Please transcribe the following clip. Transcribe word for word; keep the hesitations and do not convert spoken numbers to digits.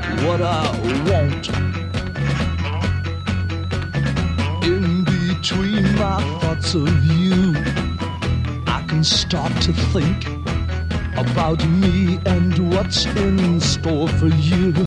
what I want. In between my thoughts of you, I can start to think about me and what's in store for you.